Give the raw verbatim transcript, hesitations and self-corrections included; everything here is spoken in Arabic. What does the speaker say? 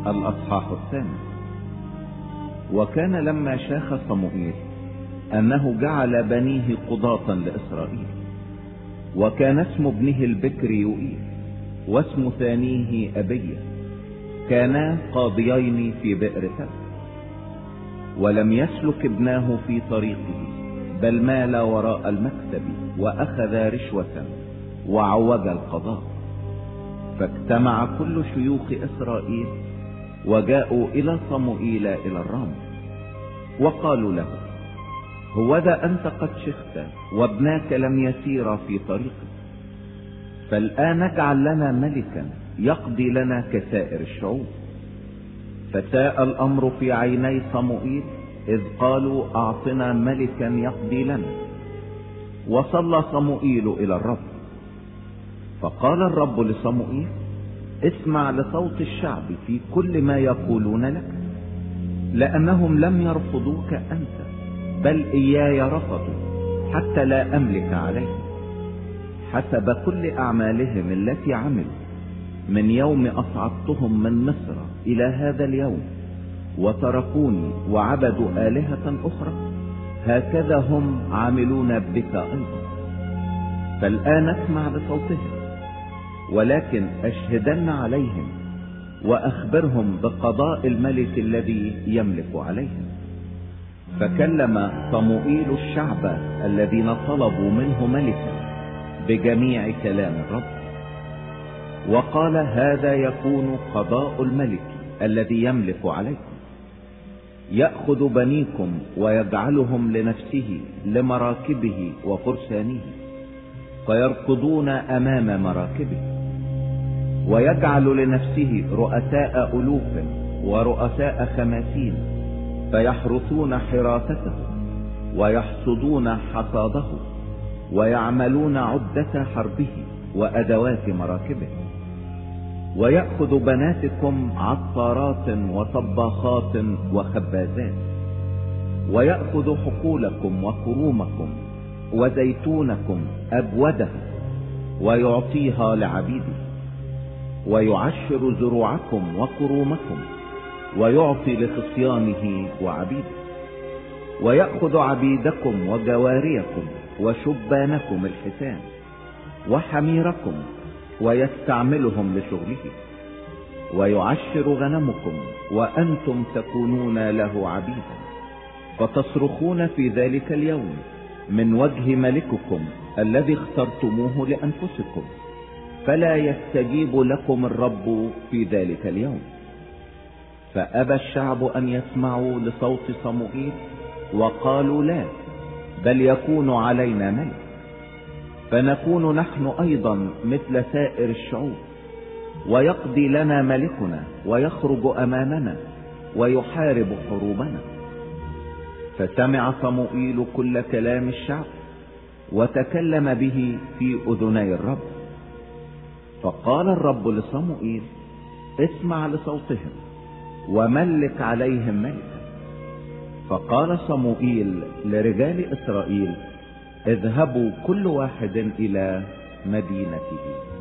الأصحاح الثامن. وكان لما شاخ صموئيل أنه جعل بنيه قضاة لإسرائيل، وكان اسم ابنه البكر يوئيل واسم ثانيه أبية، كانا قاضيين في بئر سبع. ولم يسلك ابناه في طريقه، بل مال وراء المكتب وأخذ رشوة وعوج القضاء. فاجتمع كل شيوخ إسرائيل وجاءوا إلى صموئيل إلى الرام، وقالوا له: هوذا أنت قد شخت وابناك لم يسير في طريقك، فالآن اجعل لنا ملكا يقضي لنا كسائر الشعوب. فساء الأمر في عيني صموئيل إذ قالوا: أعطنا ملكا يقضي لنا. وصلى صموئيل إلى الرب، فقال الرب لصموئيل: اسمع لصوت الشعب في كل ما يقولون لك، لأنهم لم يرفضوك أنت، بل إياي رفضوا، حتى لا أملك عليهم، حسب كل أعمالهم التي عملوا من يوم أصعدتهم من مصر إلى هذا اليوم، وتركوني وعبدوا آلهة أخرى، هكذا هم عاملون بك أيضا. فالآن اسمع لصوتهم، ولكن أشهدن عليهم وأخبرهم بقضاء الملك الذي يملك عليهم. فكلم صموئيل الشعب الذين طلبوا منه ملكا بجميع كلام الرب، وقال: هذا يكون قضاء الملك الذي يملك عليكم: يأخذ بنيكم ويجعلهم لنفسه لمراكبه وفرسانه، فيركضون أمام مراكبه، ويجعل لنفسه رؤساء ألوف ورؤساء خماسين، فيحرثون حراثته ويحصدون حصاده، ويعملون عدة حربه وأدوات مراكبه. ويأخذ بناتكم عطارات وطباخات وخبازات، ويأخذ حقولكم وكرومكم وزيتونكم أبوده ويعطيها لعبيده، ويعشر زروعكم وكرومكم ويعطي لخصيانه وعبيده. ويأخذ عبيدكم وجواريكم وشبانكم الحسان وحميركم ويستعملهم لشغله، ويعشر غنمكم وأنتم تكونون له عبيدا. فتصرخون في ذلك اليوم من وجه ملككم الذي اخترتموه لأنفسكم، فلا يستجيب لكم الرب في ذلك اليوم. فأبى الشعب أن يسمعوا لصوت صموئيل، وقالوا: لا، بل يكون علينا ملك، فنكون نحن أيضا مثل سائر الشعوب، ويقضي لنا ملكنا ويخرج أمامنا ويحارب حروبنا. فسمع صموئيل كل كلام الشعب وتكلم به في أذني الرب. فقال الرب لصموئيل: اسمع لصوتهم وملك عليهم ملكا. فقال صموئيل لرجال إسرائيل: اذهبوا كل واحد إلى مدينته.